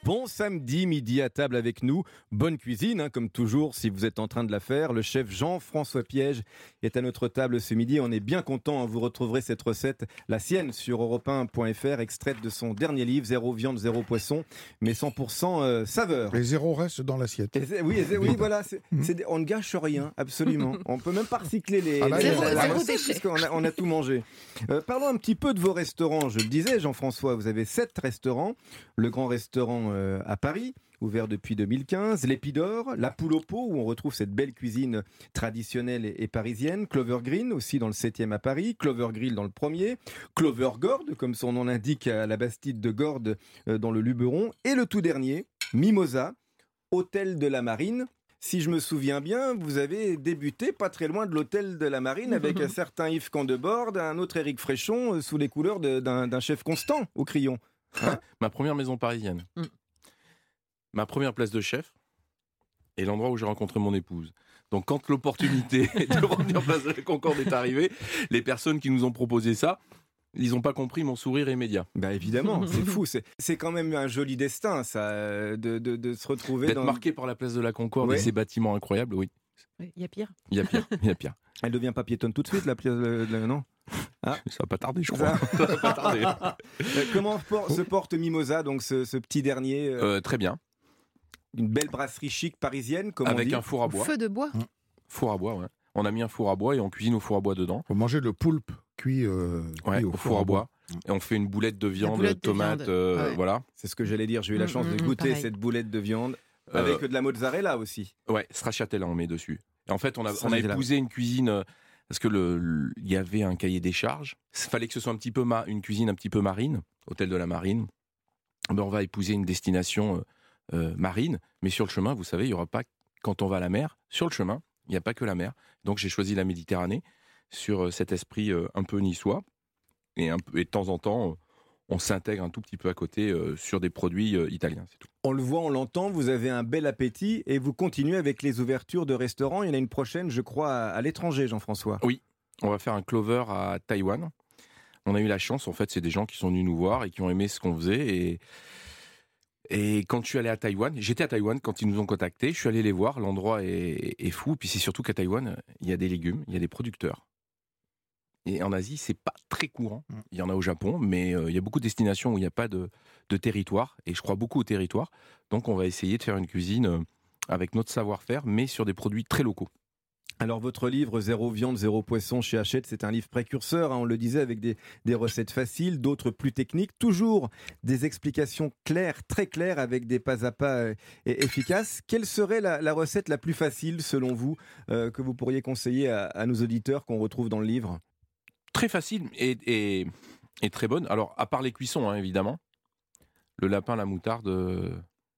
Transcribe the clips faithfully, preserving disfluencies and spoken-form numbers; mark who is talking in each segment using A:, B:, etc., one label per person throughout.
A: Bon samedi midi à table avec nous. Bonne cuisine, hein, comme toujours, si vous êtes en train de la faire. Le chef Jean-François Piège est à notre table ce midi. On est bien content. Hein, vous retrouverez cette recette, la sienne, sur europe un point f r, extraite de son dernier livre, Zéro viande, zéro poisson, mais cent pour cent euh, saveur.
B: Les zéros restent dans l'assiette.
A: Et oui, et oui, voilà. C'est, c'est, on ne gâche rien, absolument. On peut même pas recycler les...
B: Ah là,
A: les
B: zéro-
A: les-
B: zéro
A: les-
C: déchet.
A: parce qu'on a, on a tout mangé. Euh, parlons un petit peu de vos restaurants. Je le disais, Jean-François, vous avez sept restaurants. Le Grand Restaurant euh, à Paris, ouvert depuis deux mille quinze, l'Épidore, la Poule au Pot, où on retrouve cette belle cuisine traditionnelle et, et parisienne, Clover Green, aussi dans le septième à Paris, Clover Grill dans le premier, Clover Gordes, comme son nom l'indique, à la Bastide de Gordes, euh, dans le Luberon, et le tout dernier, Mimosa, Hôtel de la Marine. Si je me souviens bien, vous avez débuté pas très loin de l'Hôtel de la Marine avec un certain Yves Candeborde, un autre Éric Fréchon, euh, sous les couleurs de- d'un, d'un chef constant au crayon. Hein?
D: Ma première maison parisienne.
C: Mm.
D: Ma première place de chef et l'endroit où j'ai rencontré mon épouse. Donc quand l'opportunité de revenir place de la Concorde est arrivée, les personnes qui nous ont proposé ça, ils n'ont pas compris mon sourire immédiat.
A: Bah évidemment, c'est fou. C'est, c'est quand même un joli destin, ça, euh, de, de, de se retrouver
D: D'être
A: dans...
D: marqué par la place de la Concorde
A: Ouais.
D: et ces bâtiments incroyables, oui.
C: Il y a pire.
D: Il y a pire, il y a pire.
A: Elle devient pas piétonne tout de suite, la pièce de... de- non
D: Ça va pas tarder, je crois.
A: Ça-
D: Ça va pas tarder.
A: Euh, Comment por- se porte Mimosa, donc ce, ce petit dernier euh,
D: Euh, très bien.
A: Une belle brasserie chic parisienne, comme on
D: Avec
A: dit.
D: un four à bois.
C: Feu de bois.
D: Four à bois, ouais. On a mis un four à bois et on cuisine au four à bois dedans.
B: Vous mangez le poulpe cuit, euh,
D: Ouais,
B: cuit
D: au four à bois. Et on fait une boulette de viande,
C: boulette de
D: tomate,
C: viande,
D: euh,
C: ouais.
D: voilà.
A: C'est ce que j'allais dire. J'ai eu la
C: Mm,
A: chance
C: mm,
A: de
C: mm,
A: goûter
C: pareil.
A: cette boulette de viande
D: Euh,
A: avec de la mozzarella aussi.
D: Ouais, stracciatella on met dessus. Et en fait, on a, on a
A: Stracciatella.
D: épousé une cuisine euh, parce que le, le- il y avait un cahier des charges. Il fallait que ce soit un petit peu ma- une cuisine un petit peu marine, hôtel de la marine. Ben, on va épouser une destination euh, euh, marine, mais sur le chemin, vous savez, il y aura pas quand on va à la mer. Sur le chemin, il n'y a pas que la mer. Donc j'ai choisi la Méditerranée sur euh, cet esprit euh, un peu niçois et, un peu, et de temps en temps. euh, on s'intègre un tout petit peu à côté euh, sur des produits euh, italiens, c'est tout.
A: On le voit, on l'entend, vous avez un bel appétit et vous continuez avec les ouvertures de restaurants. Il y en a une prochaine, je crois, à, à l'étranger, Jean-François.
D: On va faire un clover à Taïwan. On a eu la chance, en fait, c'est des gens qui sont venus nous voir et qui ont aimé ce qu'on faisait. Et, et quand je suis allé à Taïwan, j'étais à Taïwan quand ils nous ont contactés, je suis allé les voir, l'endroit est, est fou. Puis c'est surtout qu'à Taïwan, il y a des légumes, il y a des producteurs. Et en Asie, c'est pas très courant. Il y en a au Japon, mais euh, il y a beaucoup de destinations où il n'y a pas de, de territoire. Et je crois beaucoup au territoire. Donc on va essayer de faire une cuisine euh, avec notre savoir-faire, mais sur des produits très locaux.
A: Alors votre livre Zéro viande, zéro poisson chez Hachette, c'est un livre précurseur, hein, on le disait, avec des, des recettes faciles, d'autres plus techniques, toujours des explications claires, très claires, avec des pas à pas euh, et efficaces. Quelle serait la, la recette la plus facile, selon vous, euh, que vous pourriez conseiller à, à nos auditeurs qu'on retrouve dans le livre ?
D: Très facile et, et, et très bonne. Alors, à part les cuissons, hein, évidemment. Le lapin, la moutarde, euh,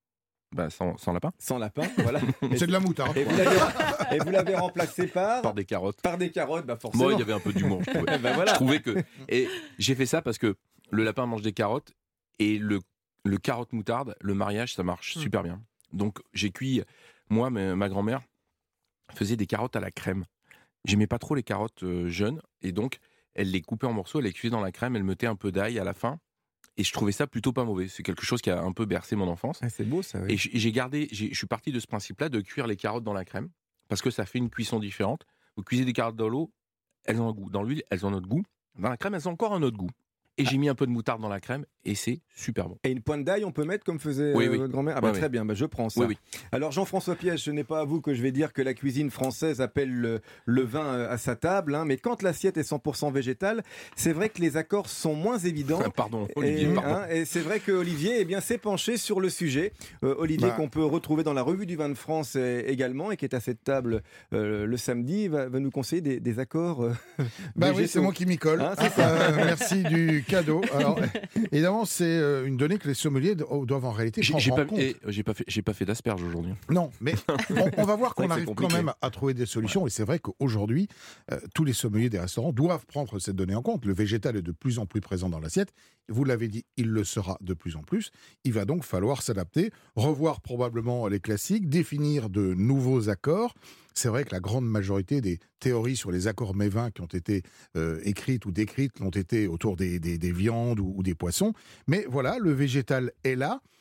D: bah, sans, sans lapin.
A: Sans lapin, voilà.
B: C'est de la moutarde.
A: Et vous l'avez, et vous l'avez remplacé par
D: Par des carottes.
A: Par des carottes, bah forcément.
D: Moi, il y avait un peu d'humour, je trouvais.
A: Eh ben voilà.
D: Je trouvais que... Et j'ai fait ça parce que le lapin mange des carottes et le, le carotte moutarde, le mariage, ça marche
C: Mm.
D: super bien. Donc, j'ai cuit... Moi, ma, ma grand-mère faisait des carottes à la crème. J'aimais pas trop les carottes euh, jeunes et donc... Elle les coupait en morceaux, elle les cuisait dans la crème, elle mettait un peu d'ail à la fin. Et je trouvais ça plutôt pas mauvais. C'est quelque chose qui a un peu bercé mon enfance.
A: Ah, c'est beau ça, oui.
D: Et j'ai j'ai gardé, j'ai- je suis parti de ce principe-là de cuire les carottes dans la crème. Parce que ça fait une cuisson différente. Vous cuisez des carottes dans l'eau, elles ont un goût. Dans l'huile, elles ont un autre goût. Dans la crème, elles ont encore un autre goût. Et j'ai mis un peu de moutarde dans la crème et c'est super bon.
A: Et une pointe d'ail, on peut mettre comme faisait
D: Oui,
A: euh,
D: oui.
A: votre grand-mère. Ah bah
D: Oui,
A: très
D: oui.
A: bien, bah je prends ça.
D: Oui, oui.
A: Alors Jean-François Piège, ce n'est pas à vous que je vais dire que la cuisine française appelle le, le vin euh, à sa table, hein, mais quand l'assiette est cent pour cent végétale, c'est vrai que les accords sont moins évidents.
D: Pardon, Olivier,
A: et,
D: pardon.
A: hein, et c'est vrai que Olivier eh bien, s'est penché sur le sujet. Euh, Olivier,
B: Bah.
A: qu'on peut retrouver dans la revue du vin de France euh, également, et qui est à cette table euh, le samedi, va, va nous conseiller des, des accords. euh,
B: Bah oui,
A: végétaux.
B: c'est moi qui m'y colle.
A: Hein, c'est
B: Euh, merci du cadeau. Alors, évidemment, c'est euh, une donnée que les sommeliers do- doivent en réalité
D: J'ai
B: prendre
D: j'ai
B: en
D: pas,
B: compte.
D: et j'ai pas fait, j'ai pas fait d'asperges aujourd'hui.
B: Non, mais on, on va voir
A: C'est vrai
B: qu'on
A: que c'est
B: arrive quand
A: compliqué.
B: même à trouver des solutions. Et c'est vrai qu'aujourd'hui, euh, tous les sommeliers des restaurants doivent prendre cette donnée en compte. Le végétal est de plus en plus présent dans l'assiette. Vous l'avez dit, il le sera de plus en plus. Il va donc falloir s'adapter, revoir probablement les classiques, définir de nouveaux accords. C'est vrai que la grande majorité des théories sur les accords mets-vins qui ont été euh, écrites ou décrites l'ont été autour des, des, des viandes ou, ou des poissons. Mais voilà, le végétal est là.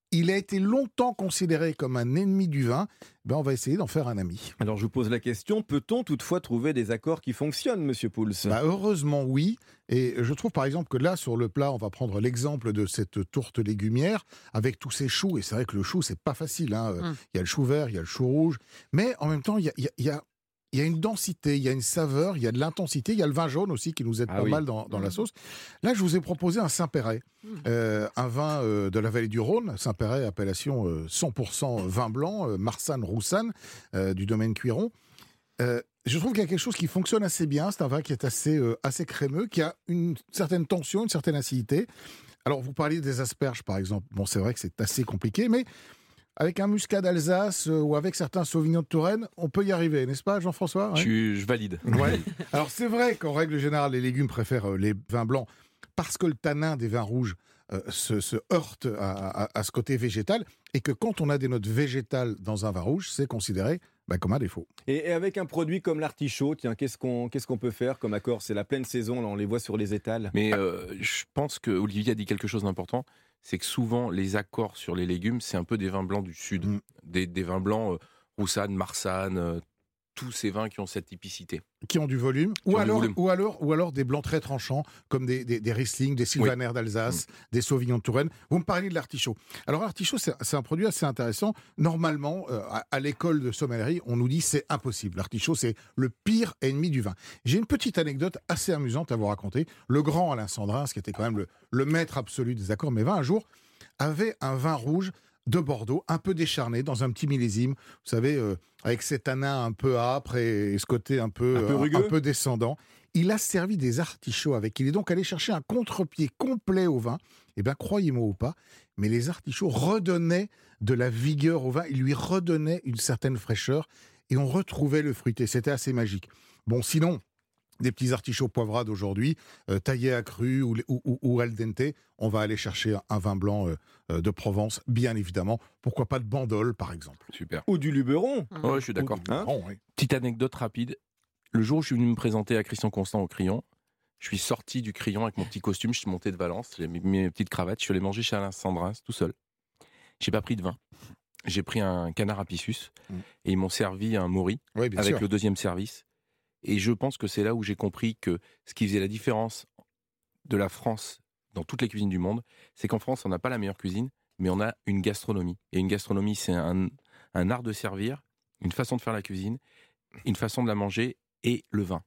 B: Il a été longtemps considéré comme un ennemi du vin. Ben, on va essayer d'en faire un ami.
A: Alors je vous pose la question, peut-on toutefois trouver des accords qui fonctionnent, Monsieur Pouls?
B: Bah, heureusement, oui. Et je trouve par exemple que là, sur le plat, on va prendre l'exemple de cette tourte légumière avec tous ces choux. Et c'est vrai que le chou, c'est pas facile. Hein.
C: Hum.
B: Il y a le chou vert, il y a le chou rouge. Mais en même temps, il y a, il y a, il y a il y a une densité, il y a une saveur, il y a de l'intensité, il y a le vin jaune aussi qui nous aide
A: Ah
B: pas
A: oui.
B: mal dans, dans
C: Mmh.
B: la sauce. Là, je vous ai proposé un Saint-Péret,
C: Mmh.
B: euh, un vin euh, de la vallée du Rhône. Saint-Péret, appellation euh, cent pour cent vin blanc, euh, Marsanne-Roussanne, euh, du domaine Cuiron. Euh, je trouve qu'il y a quelque chose qui fonctionne assez bien. C'est un vin qui est assez, euh, assez crémeux, qui a une certaine tension, une certaine acidité. Alors, vous parliez des asperges, par exemple. Bon, c'est vrai que c'est assez compliqué, mais avec un muscat d'Alsace euh, ou avec certains sauvignons de Touraine, on peut y arriver, n'est-ce pas, Jean-François? Ouais.
D: Je, je valide.
B: Ouais. Alors c'est vrai qu'en règle générale, les légumes préfèrent euh, les vins blancs parce que le tanin des vins rouges euh, se, se heurte à, à- à ce côté végétal et que quand on a des notes végétales dans un vin rouge, c'est considéré bah, comme un défaut.
A: Et, et avec un produit comme l'artichaut, tiens, qu'est-ce qu'on qu'est-ce qu'on peut faire comme accord? C'est la pleine saison, là, on les voit sur les étals.
D: Mais euh, je pense que Olivier a dit quelque chose d'important, c'est que souvent les accords sur les légumes, c'est un peu des vins blancs du sud,
B: Mm.
D: des, des vins blancs euh, Roussanne, Marsanne, euh, tous ces vins qui ont cette typicité.
B: Qui ont du volume, ou
D: ont du
B: alors,
D: volume.
B: ou, alors, ou alors des blancs très tranchants, comme des, des, des Riesling, des Sylvaner d'Alsace, des Sauvignons de Touraine. Vous me parliez de l'artichaut. Alors l'artichaut, c'est c'est un produit assez intéressant. Normalement, euh, à, à l'école de sommellerie, on nous dit c'est impossible. L'artichaut, c'est le pire ennemi du vin. J'ai une petite anecdote assez amusante à vous raconter. Le grand Alain Sandrin, qui était quand même le, le maître absolu des accords mais vins, un jour, avait un vin rouge de Bordeaux, un peu décharné, dans un petit millésime, vous savez, euh, avec cet tanin un peu âpre et, et ce côté un peu,
A: Un peu
B: euh,
A: rugueux.
B: un peu descendant. Il a servi des artichauts avec. Il est donc allé chercher un contre-pied complet au vin. Eh bien, croyez-moi ou pas, mais les artichauts redonnaient de la vigueur au vin. Ils lui redonnaient une certaine fraîcheur et on retrouvait le fruité. C'était assez magique. Bon, sinon, des petits artichauts poivrades aujourd'hui, euh, taillés à cru ou, ou, ou- ou al dente, on va aller chercher un, un vin blanc euh, euh, de Provence, bien évidemment. Pourquoi pas de Bandol, par exemple.
D: Super.
A: Ou du Luberon.
C: Mmh.
D: Ouais, je suis d'accord.
B: Ou du
A: Hein
B: Luberon, oui.
D: Petite anecdote rapide. Le jour où je suis venu me présenter à Christian Constant au Crillon, je suis sorti du Crillon avec mon petit costume, je suis monté de Valence, j'ai mis mes petites cravates, je suis allé manger chez Alain Sandrin tout seul. J'ai pas pris de vin. J'ai pris un canard à pissus
B: Mm.
D: et ils m'ont servi un mori
B: Oui, bien
D: avec
B: sûr.
D: le deuxième service. Et je pense que c'est là où j'ai compris que ce qui faisait la différence de la France dans toutes les cuisines du monde, c'est qu'en France, on n'a pas la meilleure cuisine, mais on a une gastronomie. Et une gastronomie, c'est un, un art de servir, une façon de faire la cuisine, une façon de la manger et le vin.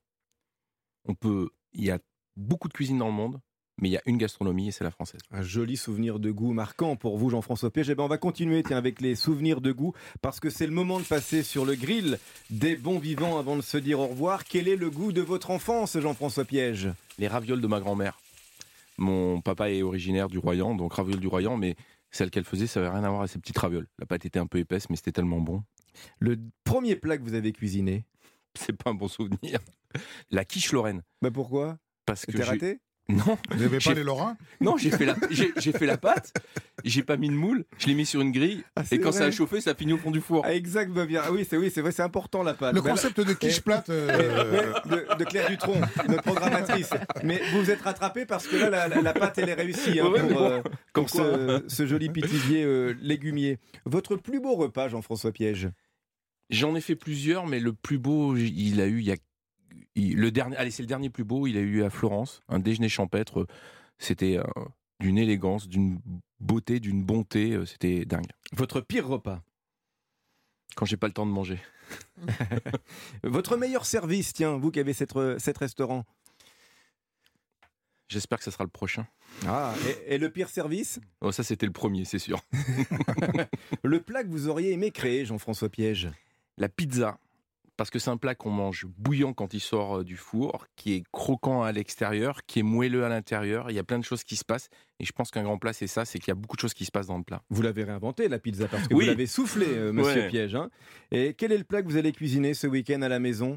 D: On peut, il y a beaucoup de cuisines dans le monde, mais il y a une gastronomie et c'est la française.
A: Un joli souvenir de goût marquant pour vous, Jean-François Piège. Eh ben, on va continuer tiens, avec les souvenirs de goût, parce que c'est le moment de passer sur le grill des bons vivants avant de se dire au revoir. Quel est le goût de votre enfance, Jean-François Piège?
D: Les ravioles de ma grand-mère. Mon papa est originaire du Royan, donc ravioles du Royan, mais celle qu'elle faisait, ça n'avait rien à voir avec ces petites ravioles. La pâte était un peu épaisse, mais c'était tellement bon.
A: Le premier plat que vous avez cuisiné?
D: C'est pas un bon souvenir. La quiche lorraine.
A: Bah pourquoi?
D: Parce que
A: C'était
D: j'ai-
A: raté?
D: Non,
B: Vous n'avez pas
D: J'ai-
B: les Lorrains?
D: non, j'ai fait la, j'ai, j'ai fait la pâte, j'ai pas mis de moule, je l'ai mis sur une grille,
A: Ah, c'est
D: et quand
A: vrai.
D: ça a chauffé, ça finit au fond du four.
A: Ah, exact, bah bien. Ah oui, c'est oui, c'est vrai, c'est important la pâte.
B: Le
A: Bah,
B: concept de quiche
A: Eh,
B: plate... euh,
A: Ouais, de, de Claire Dutronc, notre programmatrice. Mais vous vous êtes rattrapé parce que là, la, la- la pâte, elle est réussie hein,
D: Ouais, mais
A: pour,
D: bon,
A: euh,
D: comme
A: pour ce, ce joli pitisier euh, légumier. Votre plus beau repas, Jean-François Piège?
D: J'en ai fait plusieurs, mais le plus beau, il a eu, il y a, il- le dernier, allez, c'est le dernier plus beau, il a eu à Florence, un déjeuner champêtre. C'était euh, d'une élégance, d'une beauté, d'une bonté, euh, c'était dingue.
A: Votre pire repas?
D: Quand j'ai pas le temps de manger.
A: Votre meilleur service, tiens, vous qui avez cette, cet restaurant?
D: J'espère que ça sera le prochain.
A: Ah, et, et le pire service?
D: Oh, ça, c'était le premier, c'est sûr.
A: Le plat que vous auriez aimé créer, Jean-François Piège?
D: La pizza, parce que c'est un plat qu'on mange bouillant quand il sort euh, du four, qui est croquant à l'extérieur, qui est moelleux à l'intérieur. Il y a plein de choses qui se passent. Et je pense qu'un grand plat, c'est ça, c'est qu'il y a beaucoup de choses qui se passent dans le plat.
A: Vous l'avez réinventé, la pizza, parce que
D: Oui.
A: vous l'avez soufflé, euh, monsieur
D: Ouais.
A: Piège. Hein. Et quel est le plat que vous allez cuisiner ce week-end à la maison?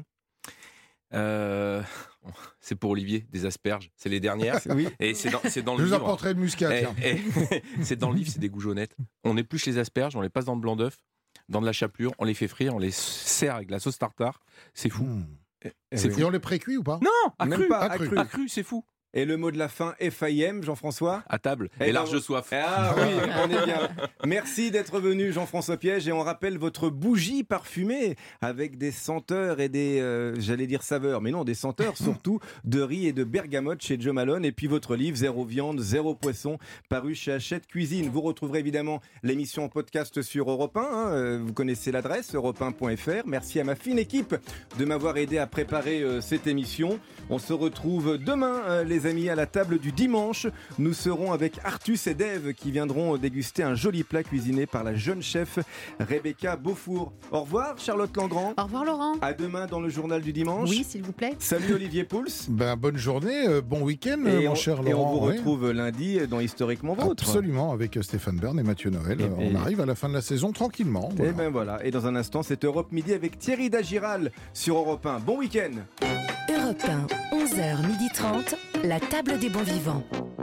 D: Euh, c'est pour Olivier, des asperges. C'est les dernières.
A: Oui.
D: Et c'est dans, c'est dans
B: Je
D: le
B: vous
D: livre.
B: apporterai de muscat,
D: Eh,
B: tiens.
D: eh, c'est dans le livre, c'est des goujonnettes. On épluche les asperges, on les passe dans le blanc d'œuf, dans de la chapelure, on les fait frire, on les sert avec de la sauce tartare. C'est fou.
B: Mmh.
D: C'est
B: Et
D: fou.
B: on les précuit ou pas?
D: Non, à
A: Même
D: cru,
A: pas,
D: à
A: à
D: cru,
A: cru.
D: à cru, c'est fou.
A: Et le mot de la fin, F I M, Jean-François?
D: À table,
A: Eh
D: et
A: ben,
D: large soif.
A: Ah oui, on est bien. Merci d'être venu, Jean-François Piège, et on rappelle votre bougie parfumée avec des senteurs et des, euh, j'allais dire saveurs, mais non, des senteurs surtout de riz et de bergamote chez Joe Malone, et puis votre livre Zéro viande, zéro poisson, paru chez Hachette Cuisine. Vous retrouverez évidemment l'émission en podcast sur Europe un, hein, euh, vous connaissez l'adresse, europe un point f r. Merci à ma fine équipe de m'avoir aidé à préparer euh, cette émission. On se retrouve demain, euh, les amis, à la table du dimanche. Nous serons avec Artus et Dave qui viendront déguster un joli plat cuisiné par la jeune chef Rebecca Beaufour. Au revoir Charlotte Langrand.
C: Au revoir Laurent.
A: À demain dans le journal du dimanche.
C: Oui, s'il vous plaît.
A: Salut Olivier Pouls.
B: Ben, bonne journée, euh, bon week-end, euh,
A: Et
B: mon
A: on,
B: cher
A: et
B: Laurent.
A: on vous
B: oui.
A: retrouve lundi dans Historiquement Vôtre.
B: Absolument, avec Stéphane Bern et Mathieu Noël.
A: Et-
B: on
A: et-
B: arrive à la fin de la saison tranquillement.
A: Et
B: voilà.
A: ben voilà. Et dans un instant, c'est Europe Midi avec Thierry Dagiral sur Europe un. Bon week-end.
E: Europe un, onze heures trente, la table des bons vivants.